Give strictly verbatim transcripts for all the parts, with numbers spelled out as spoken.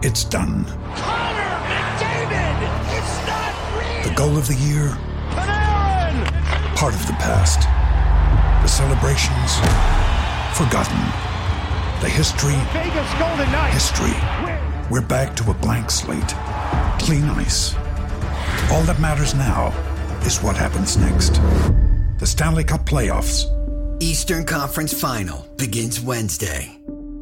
It's done. Connor McDavid! It's not real! The goal of the year? Panarin! Part of the past. The celebrations? Forgotten. The history? Vegas Golden Knights! History. We're back to a blank slate. Clean ice. All that matters now is what happens next. The Stanley Cup Playoffs. Eastern Conference Final begins Wednesday.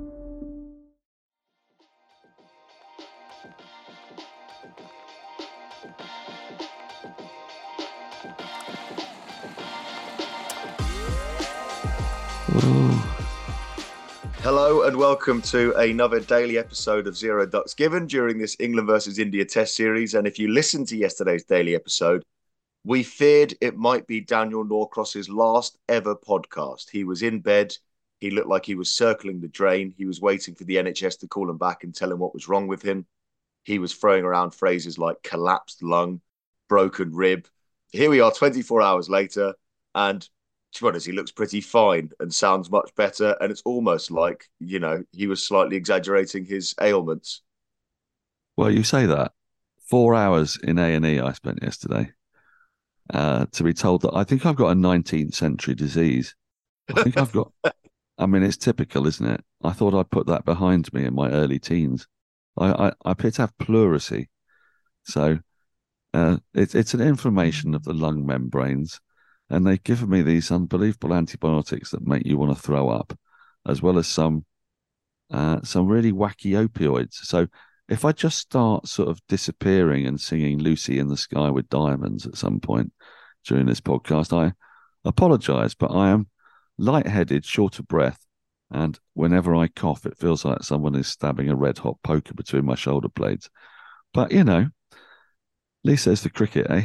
Ooh. Hello and welcome to another daily episode of Zero Ducks Given during this England versus India Test series. And if you listened to yesterday's daily episode, we feared it might be Daniel Norcross's last ever podcast. He was in bed. He looked like he was circling the drain. He was waiting for the N H S to call him back and tell him what was wrong with him. He was throwing around phrases like collapsed lung, broken rib. Here we are twenty-four hours later, and to be honest, he looks pretty fine and sounds much better. And it's almost like, you know, he was slightly exaggerating his ailments. Well, you say that. Four hours in A and E I spent yesterday uh, to be told that I think I've got a nineteenth century disease. I think I've got, I mean, it's typical, isn't it? I thought I'd put that behind me in my early teens. I, I, I appear to have pleurisy. So uh, it, it's an inflammation of the lung membranes. And they've given me these unbelievable antibiotics that make you want to throw up, as well as some uh, some really wacky opioids. So if I just start sort of disappearing and singing Lucy in the Sky with Diamonds at some point during this podcast, I apologise, but I am lightheaded, short of breath, and whenever I cough, it feels like someone is stabbing a red-hot poker between my shoulder blades. But, you know, at least there's the cricket, eh?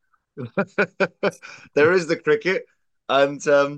There is the cricket, and um,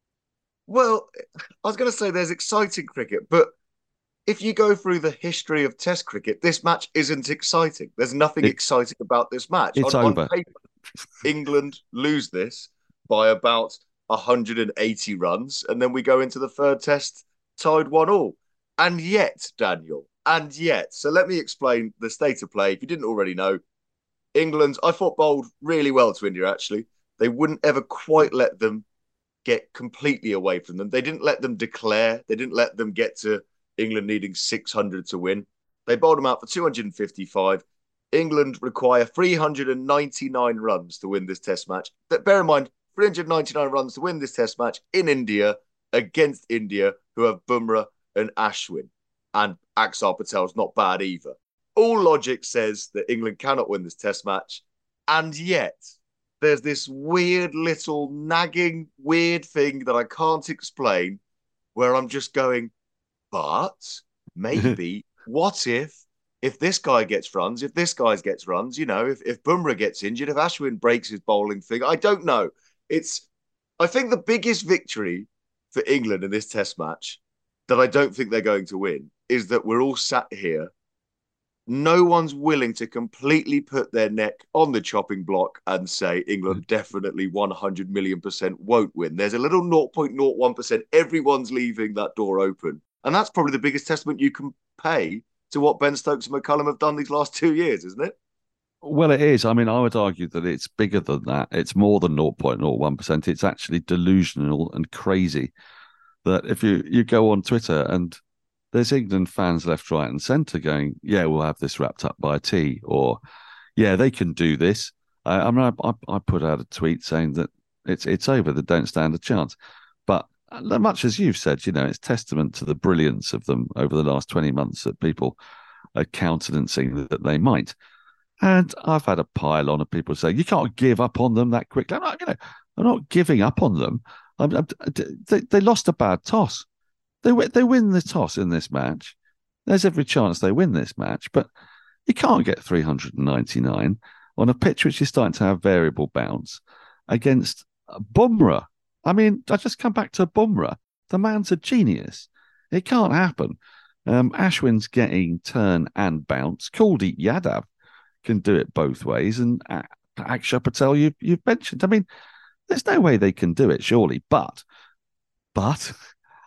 well, I was going to say there's exciting cricket, but if you go through the history of Test cricket, this match isn't exciting. There's nothing it, exciting about this match. It's on, over. On paper, England lose this by about one hundred eighty runs, and then we go into the third Test tied one all. And yet, Daniel, and yet, so let me explain the state of play. If you didn't already know, England, I thought, bowled really well to India, actually. They wouldn't ever quite let them get completely away from them. They didn't let them declare. They didn't let them get to England needing six hundred to win. They bowled them out for two hundred fifty-five. England require three hundred ninety-nine runs to win this Test match. But bear in mind, three hundred ninety-nine runs to win this Test match in India against India, who have Bumrah and Ashwin. And Axar Patel's not bad either. All logic says that England cannot win this Test match. And yet, there's this weird little nagging weird thing that I can't explain where I'm just going, but maybe, what if, if this guy gets runs, if this guy gets runs, you know, if, if Bumrah gets injured, if Ashwin breaks his bowling thing, I don't know. It's, I think the biggest victory for England in this Test match that I don't think they're going to win is that we're all sat here. No one's willing to completely put their neck on the chopping block and say England definitely one hundred million percent won't win. There's a little zero point zero one percent. Everyone's leaving that door open. And that's probably the biggest testament you can pay to what Ben Stokes and McCullum have done these last two years, isn't it? Well, it is. I mean, I would argue that it's bigger than that. It's more than zero point zero one percent. It's actually delusional and crazy that if you, you go on Twitter and there's England fans left, right and centre going, yeah, we'll have this wrapped up by a tea, or, yeah, they can do this. I, I mean, I, I put out a tweet saying that it's it's over, they don't stand a chance. But much as you've said, you know, it's testament to the brilliance of them over the last twenty months that people are countenancing that they might. And I've had a pile on of people saying, you can't give up on them that quickly. I'm not, you know, I'm not giving up on them. I'm, I'm, they, they lost a bad toss. They they win the toss in this match. There's every chance they win this match, but you can't get three hundred ninety-nine on a pitch which is starting to have variable bounce against Bumrah. I mean, I just come back to Bumrah. The man's a genius. It can't happen. Um, Ashwin's getting turn and bounce. Kuldeep Yadav can do it both ways, and Axar Patel you you've mentioned. I mean, there's no way they can do it, surely. But, but.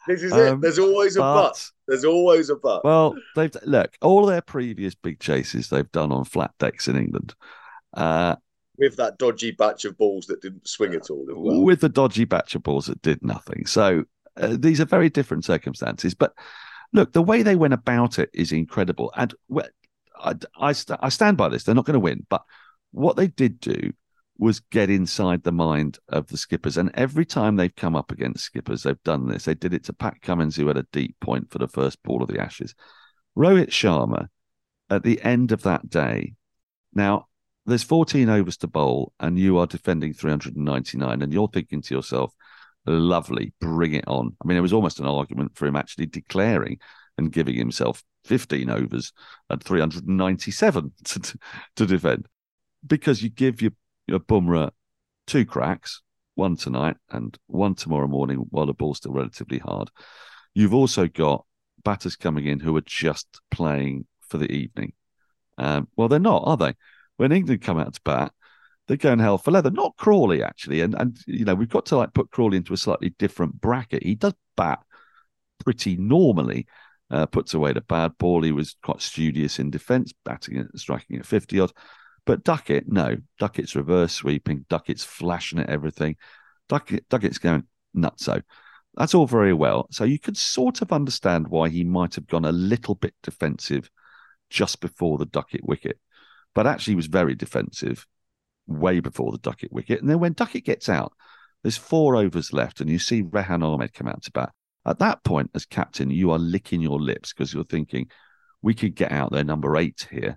This is Um, it. There's always a but. but There's always a but. well, they've look all their previous big chases they've done on flat decks in England. Uh, With that dodgy batch of balls that didn't swing at all as well. With the dodgy batch of balls that did nothing. So uh, these are very different circumstances. But look, the way they went about it is incredible. And I, I, I stand by this. They're not going to win. But what they did do was get inside the mind of the skippers. And every time they've come up against skippers, they've done this. They did it to Pat Cummins, who had a deep point for the first ball of the Ashes. Rohit Sharma, at the end of that day, now, there's fourteen overs to bowl and you are defending three hundred ninety-nine and you're thinking to yourself, lovely, bring it on. I mean, it was almost an argument for him actually declaring and giving himself fifteen overs and three hundred ninety-seven to, to defend, because you give your, your Bumrah two cracks, one tonight and one tomorrow morning while the ball's still relatively hard. You've also got batters coming in who are just playing for the evening. Um, well, they're not, are they? When England come out to bat, they're going hell for leather. Not Crawley, actually. And, and you know, we've got to like put Crawley into a slightly different bracket. He does bat pretty normally, uh, puts away the bad ball. He was quite studious in defence, batting it, striking at fifty-odd. But Duckett, no. Duckett's reverse sweeping. Duckett's flashing at everything. Duckett, Duckett's going nutso. That's all very well. So you could sort of understand why he might have gone a little bit defensive just before the Duckett wicket. But actually was very defensive way before the Duckett wicket. And then when Duckett gets out, there's four overs left and you see Rehan Ahmed come out to bat. At that point, as captain, you are licking your lips because you're thinking, we could get out there number eight here.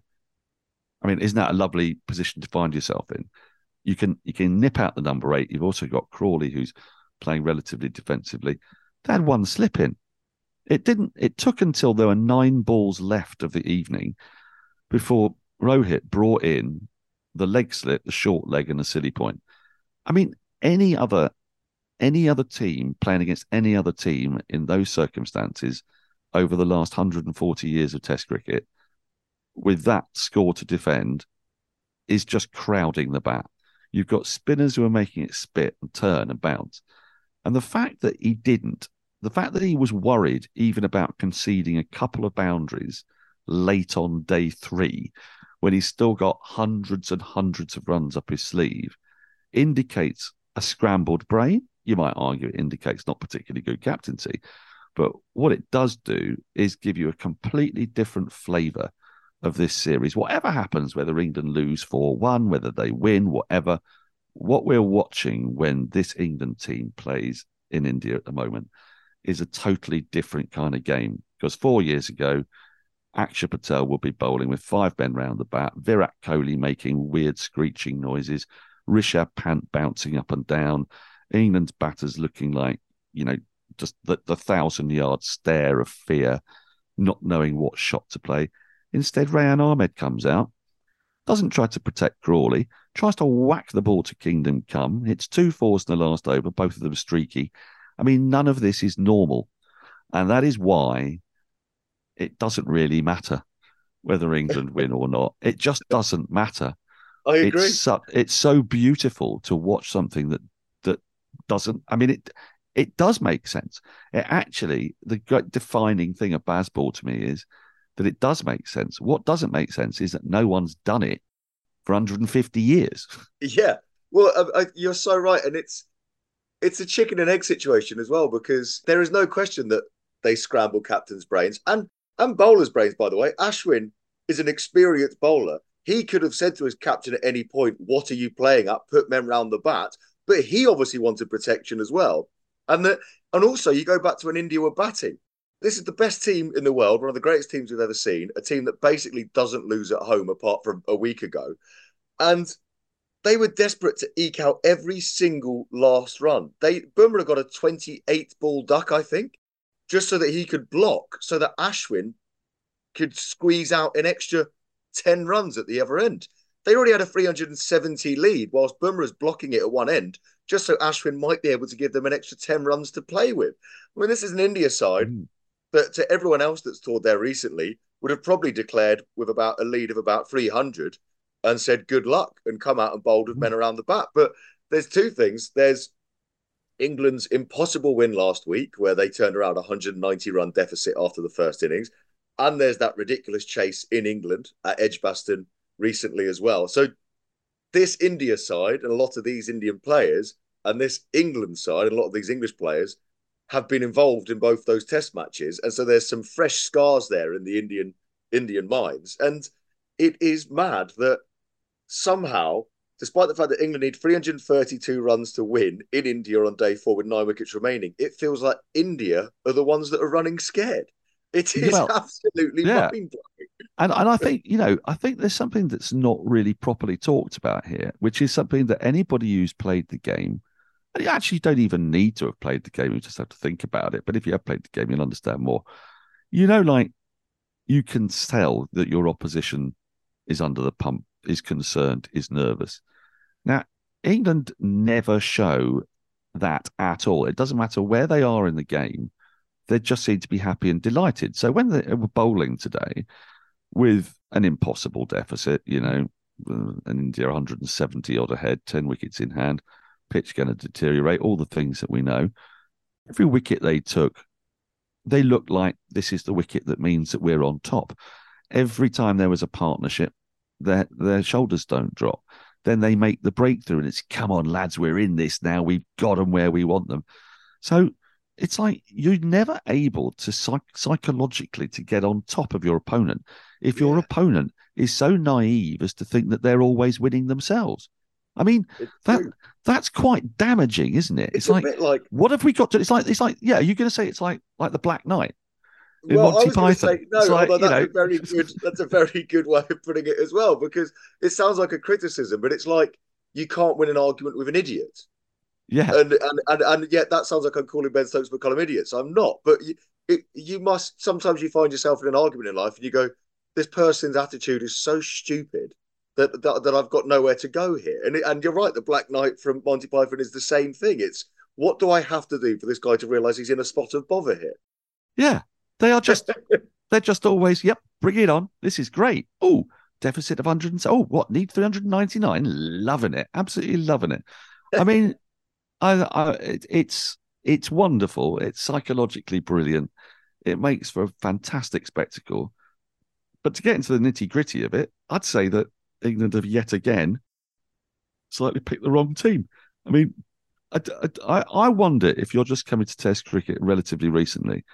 I mean, isn't that a lovely position to find yourself in? You can you can nip out the number eight. You've also got Crawley, who's playing relatively defensively. They had one slip in. It didn't. It took until there were nine balls left of the evening before Rohit brought in the leg slip, the short leg, and the silly point. I mean, any other any other team playing against any other team in those circumstances over the last one hundred forty years of Test cricket, with that score to defend, is just crowding the bat. You've got spinners who are making it spit and turn and bounce. And the fact that he didn't, the fact that he was worried even about conceding a couple of boundaries late on day three, when he's still got hundreds and hundreds of runs up his sleeve, indicates a scrambled brain. You might argue it indicates not particularly good captaincy. But what it does do is give you a completely different flavour of this series. Whatever happens, whether England lose four one, whether they win, whatever, what we're watching when this England team plays in India at the moment is a totally different kind of game. Because four years ago, Akshar Patel will be bowling with five men round the bat, Virat Kohli making weird screeching noises, Rishabh Pant bouncing up and down, England's batters looking like, you know, just the, the thousand-yard stare of fear, not knowing what shot to play. Instead, Rehan Ahmed comes out, doesn't try to protect Crawley, tries to whack the ball to Kingdom Come, hits two fours in the last over, both of them streaky. I mean, none of this is normal. And that is why it doesn't really matter whether England win or not. It just doesn't matter. I agree. It's so, it's so beautiful to watch something that that doesn't. I mean, it it does make sense. It actually, the great defining thing of baseball to me is that it does make sense. What doesn't make sense is that no one's done it for one hundred fifty years. Yeah, well, I, I, you're so right, and it's it's a chicken and egg situation as well, because there is no question that they scramble captains' brains and. And bowlers' brains, by the way. Ashwin is an experienced bowler. He could have said to his captain at any point, what are you playing at? Put men round the bat. But he obviously wanted protection as well. And that, and also, you go back to when India were batting. This is the best team in the world, one of the greatest teams we've ever seen, a team that basically doesn't lose at home apart from a week ago. And they were desperate to eke out every single last run. They Bumrah got a twenty-eight ball duck, I think, just so that he could block, so that Ashwin could squeeze out an extra ten runs at the other end. They already had a three hundred seventy lead, whilst Bumrah's blocking it at one end, just so Ashwin might be able to give them an extra ten runs to play with. I mean, this is an India side mm. that to everyone else that's toured there recently would have probably declared with about a lead of about three hundred and said good luck and come out and bowled with mm. men around the bat. But there's two things. There's England's impossible win last week, where they turned around a one hundred ninety run deficit after the first innings. And there's that ridiculous chase in England at Edgbaston recently as well. So this India side and a lot of these Indian players and this England side and a lot of these English players have been involved in both those test matches. And so there's some fresh scars there in the Indian Indian minds. And it is mad that somehow, despite the fact that England need three hundred thirty-two runs to win in India on day four with nine wickets remaining, it feels like India are the ones that are running scared. It is well, absolutely yeah. mind-blowing. And, and I think, you know, I think there's something that's not really properly talked about here, which is something that anybody who's played the game, and you actually don't even need to have played the game, you just have to think about it. But if you have played the game, you'll understand more. You know, like, you can tell that your opposition is under the pump, is concerned, is nervous. Now, England never show that at all. It doesn't matter where they are in the game. They just seem to be happy and delighted. So when they were bowling today with an impossible deficit, you know, and India one hundred seventy odd ahead, ten wickets in hand, pitch going to deteriorate, all the things that we know. Every wicket they took, they looked like this is the wicket that means that we're on top. Every time there was a partnership, their their shoulders don't drop. Then they make the breakthrough and it's, come on, lads, we're in this now. We've got them where we want them. So it's like you're never able to psych- psychologically to get on top of your opponent if your yeah. opponent is so naive as to think that they're always winning themselves. I mean, it's that true. That's quite damaging, isn't it? It's, it's like, like, what have we got to? It's like, it's like, yeah, you're going to say it's like, like the Black Knight in well, Monty I was Python. Say, no, like, that's you know... a very good. That's a very good way of putting it as well, because it sounds like a criticism, but it's like you can't win an argument with an idiot. Yeah, and and and, and yet that sounds like I'm calling Ben Stokes McCullum idiots. I'm not, but you, it, you must. Sometimes you find yourself in an argument in life, and you go, "This person's attitude is so stupid that that, that I've got nowhere to go here." And it, and you're right. The Black Knight from Monty Python is the same thing. It's, what do I have to do for this guy to realise he's in a spot of bother here? Yeah, they are just. They're just always, yep, bring it on. This is great. Oh, deficit of one hundred. Oh, what, need three hundred ninety-nine? Loving it. Absolutely loving it. I mean, I, I, it, it's it's wonderful. It's psychologically brilliant. It makes for a fantastic spectacle. But to get into the nitty-gritty of it, I'd say that England have yet again slightly picked the wrong team. I mean, I, I, I wonder if you're just coming to Test cricket relatively recently,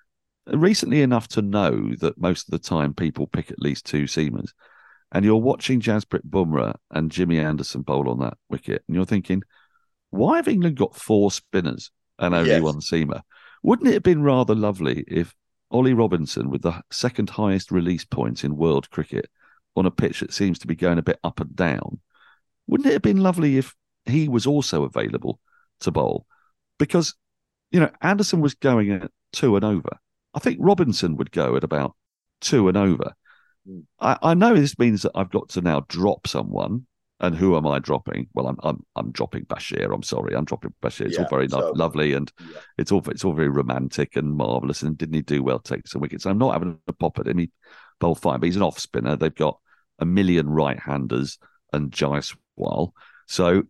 recently enough to know that most of the time people pick at least two seamers, and you're watching Jasprit Bumrah and Jimmy Anderson bowl on that wicket, and you're thinking, why have England got four spinners and only yes. one seamer? Wouldn't it have been rather lovely if Ollie Robinson, with the second highest release points in world cricket on a pitch that seems to be going a bit up and down, wouldn't it have been lovely if he was also available to bowl? Because, you know, Anderson was going at two and over. I think Robinson would go at about two and over. Mm. I, I know this means that I've got to now drop someone. And who am I dropping? Well, I'm I'm I'm dropping Bashir. I'm sorry, I'm dropping Bashir. It's yeah, all very so, lo- lovely and yeah. it's all it's all very romantic and marvellous. And didn't he do well to take some wickets? I'm not having a pop at him. He bowled fine, but he's an off spinner. They've got a million right-handers and Jaiswal, so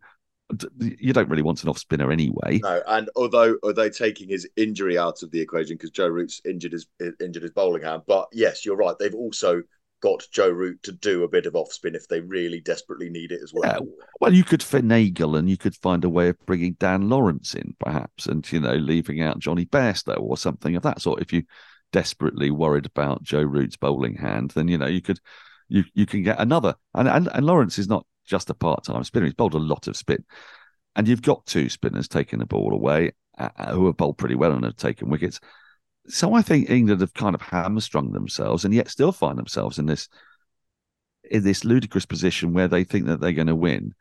you don't really want an off spinner anyway. No, and although are they taking his injury out of the equation because Joe Root's injured his injured his bowling hand, but yes, you're right. They've also got Joe Root to do a bit of off spin if they really desperately need it as well. Yeah, well, you could finagle and you could find a way of bringing Dan Lawrence in, perhaps, and you know, leaving out Johnny Bairstow or something of that sort. If you desperately worried about Joe Root's bowling hand, then you know you could you you can get another. And and, and Lawrence is not just a part-time spinner; he's bowled a lot of spin, and you've got two spinners taking the ball away uh, who have bowled pretty well and have taken wickets. So I think England have kind of hamstrung themselves and yet still find themselves in this in this ludicrous position where they think that they're going to win.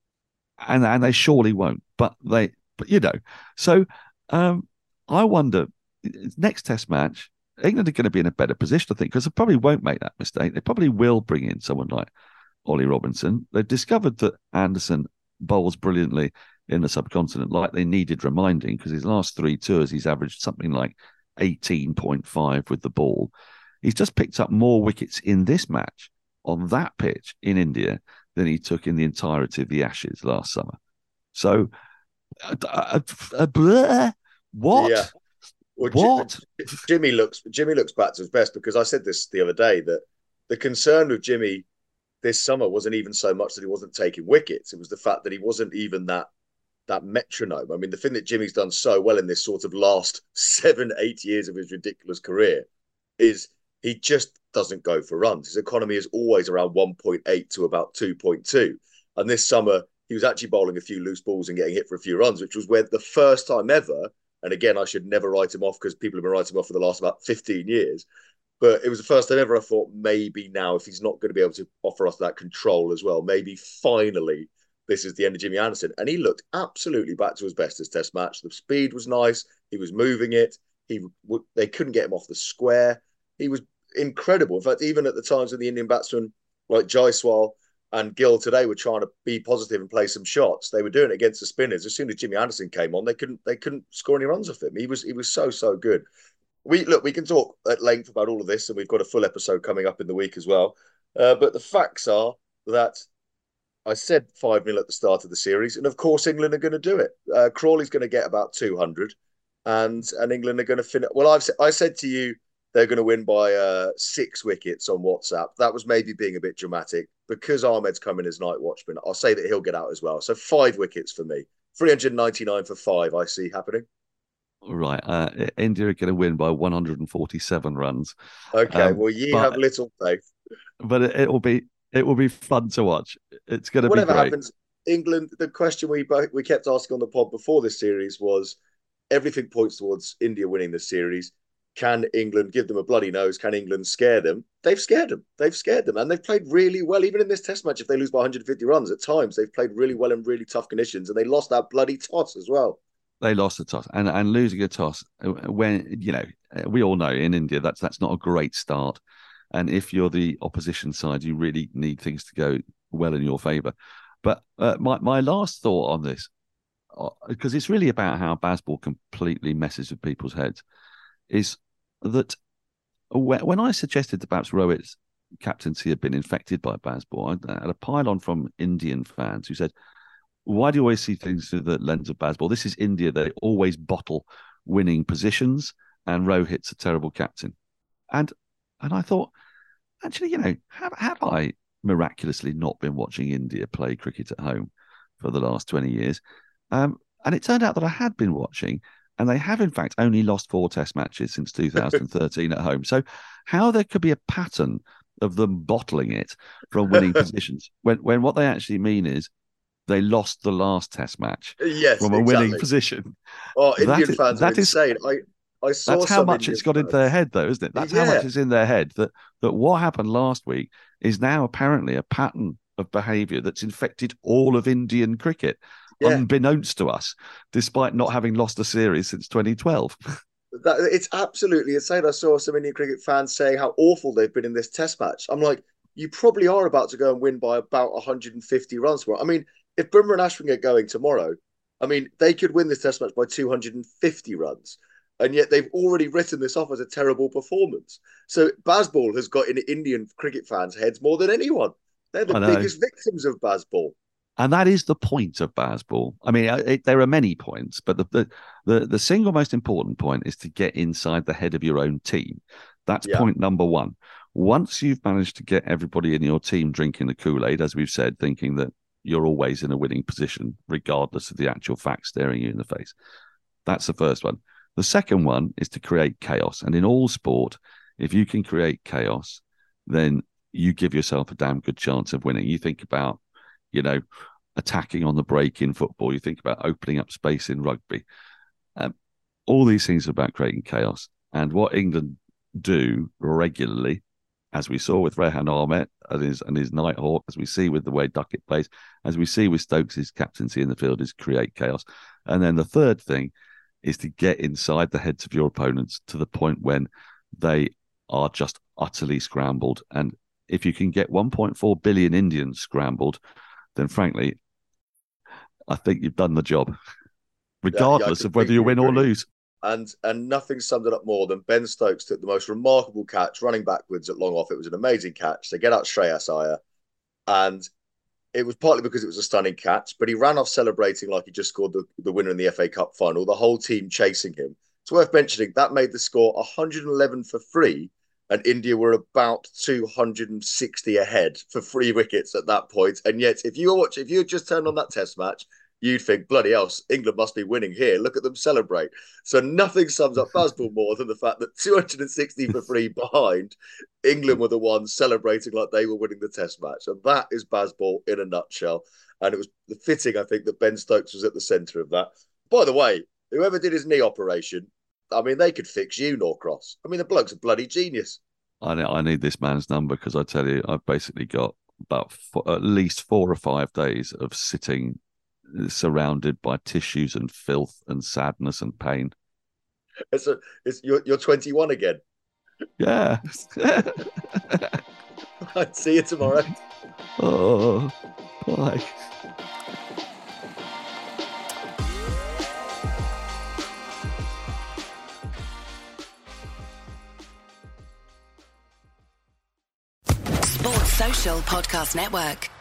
And and they surely won't. But they but you know. So um, I wonder, next test match, England are going to be in a better position, I think, because they probably won't make that mistake. They probably will bring in someone like Ollie Robinson. They've discovered that Anderson bowls brilliantly in the subcontinent, like they needed reminding, because his last three tours he's averaged something like eighteen point five with the ball. He's just picked up more wickets in this match on that pitch in India than he took in the entirety of the Ashes last summer. So Uh, uh, uh, bleh. What? Yeah. Well, what? J- Jimmy looks Jimmy looks back to his best, because I said this the other day, that the concern with Jimmy this summer wasn't even so much that he wasn't taking wickets. It was the fact that he wasn't even that that metronome. I mean, the thing that Jimmy's done so well in this sort of last seven, eight years of his ridiculous career is he just doesn't go for runs. His economy is always around one point eight to about two point two. And this summer, he was actually bowling a few loose balls and getting hit for a few runs, which was where the first time ever, and again, I should never write him off because people have been writing him off for the last about fifteen years, but it was the first time ever I thought maybe now, if he's not going to be able to offer us that control as well, maybe finally this is the end of Jimmy Anderson. And he looked absolutely back to his best this test match. The speed was nice. He was moving it. He They couldn't get him off the square. He was incredible. In fact, even at the times when the Indian batsmen like Jaiswal and Gill today were trying to be positive and play some shots, they were doing it against the spinners. As soon as Jimmy Anderson came on, they couldn't they couldn't score any runs off him. He was he was so so good. We look, we can talk at length about all of this, and we've got a full episode coming up in the week as well. Uh, but the facts are that I said five nil at the start of the series, and of course England are going to do it. Uh, Crawley's going to get about two hundred, and and England are going to finish. Well, I've I said to you they're going to win by uh, six wickets on WhatsApp. That was maybe being a bit dramatic because Ahmed's coming as night watchman. I'll say that he'll get out as well. So five wickets for me, three hundred ninety-nine for five. I see happening. Right, uh, India are going to win by one hundred forty-seven runs. Okay, um, well, you but, have little faith, but it, it will be it will be fun to watch. It's going to whatever be great. happens. England. The question we we kept asking on the pod before this series was: everything points towards India winning this series. Can England give them a bloody nose? Can England scare them? They've scared them. They've scared them, and they've played really well. Even in this Test match, if they lose by one hundred fifty runs, at times they've played really well in really tough conditions, and they lost that bloody toss as well. They lost the toss, and and losing a toss when you know we all know in India that's that's not a great start, and if you're the opposition side, you really need things to go well in your favour. But uh, my my last thought on this, because uh, it's really about how Bazball completely messes with people's heads, is that when, when I suggested that perhaps Rohit's captaincy had been infected by Bazball, I had a pile-on from Indian fans who said, why do you always see things through the lens of Bazball? This is India. They always bottle winning positions, and Rohit's a terrible captain. And and I thought, actually, you know, have, have I miraculously not been watching India play cricket at home for the last twenty years? Um, and it turned out that I had been watching, and they have, in fact, only lost four test matches since two thousand thirteen at home. So how there could be a pattern of them bottling it from winning positions when, when what they actually mean is they lost the last test match yes, from a exactly. winning position. Oh, Indian that fans is, are that insane. Is, I, I saw that's how much Indian it's got fans. into their head, though, isn't it? That's yeah. how much is in their head that, that what happened last week is now apparently a pattern of behaviour that's infected all of Indian cricket, yeah. unbeknownst to us, despite not having lost a series since twenty twelve. That, it's absolutely insane. I saw some Indian cricket fans saying how awful they've been in this test match. I'm like, you probably are about to go and win by about one hundred fifty runs tomorrow. I mean, if Bumrah and Ashwin get going tomorrow, I mean, they could win this test match by two hundred fifty runs. And yet they've already written this off as a terrible performance. So Bazball has got in Indian cricket fans' heads more than anyone. They're the biggest victims of Bazball. And that is the point of Bazball. I mean, it, there are many points, but the, the the the single most important point is to get inside the head of your own team. That's yeah. point number one. Once you've managed to get everybody in your team drinking the Kool-Aid, as we've said, thinking that you're always in a winning position, regardless of the actual facts staring you in the face. That's the first one. The second one is to create chaos. And in all sport, if you can create chaos, then you give yourself a damn good chance of winning. You think about, you know, attacking on the break in football. You think about opening up space in rugby. Um, all these things are about creating chaos. And what England do regularly, as we saw with Rehan Ahmed and his, and his Nighthawk, as we see with the way Duckett plays, as we see with Stokes' captaincy in the field, is create chaos. And then the third thing is to get inside the heads of your opponents to the point when they are just utterly scrambled. And if you can get one point four billion Indians scrambled, then frankly, I think you've done the job, regardless yeah, yeah, of whether you win agree. or lose. And and nothing summed it up more than Ben Stokes took the most remarkable catch running backwards at long off. It was an amazing catch. They get out Shreyas Iyer, and it was partly because it was a stunning catch, but he ran off celebrating like he just scored the, the winner in the F A Cup final, the whole team chasing him. It's worth mentioning that made the score one hundred eleven for free, and India were about two hundred sixty ahead for free wickets at that point. And yet, if you watch, if you had just turned on that test match, you'd think, bloody hell, England must be winning here. Look at them celebrate. So nothing sums up Bazball more than the fact that two hundred sixty for free behind, England were the ones celebrating like they were winning the test match. And that is Bazball in a nutshell. And it was fitting, I think, that Ben Stokes was at the centre of that. By the way, whoever did his knee operation, I mean, they could fix you, Norcross. I mean, the bloke's a bloody genius. I need, I need this man's number because I tell you, I've basically got about four, at least four or five days of sitting surrounded by tissues and filth and sadness and pain. It's a, it's you're, you're twenty-one again. Yeah. I'd see you tomorrow. Oh, bye. Sports Social Podcast Network.